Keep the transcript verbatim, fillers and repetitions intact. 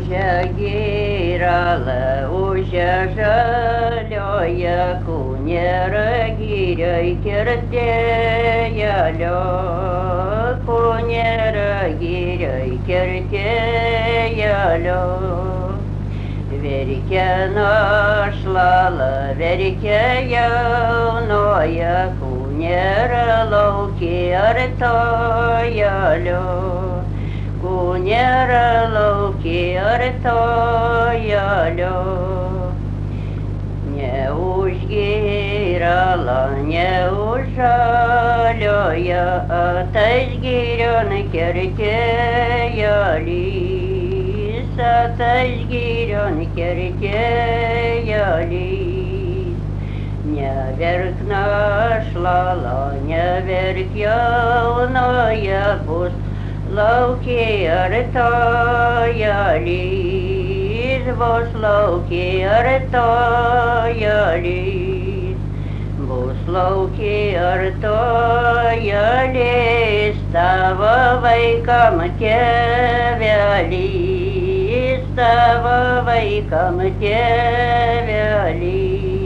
Užegirale, užežalioje, kunėra girioj kertėjalio, kunėra girioj kertėjalio. Verkia našlala, verkia jaunoja, kunėra lauki artojalio. Kunėra lauki artojalio. Neužgirala, neužalioja, tais girion kertėjalis, tais girion kertėjalis. Neverk našlala, neverk jaunoja, bus lauki artojalis, bus lauki artojalis, bus lauki artojalis, tavo vaikam tėvelis, tavo vaikam tėvelis.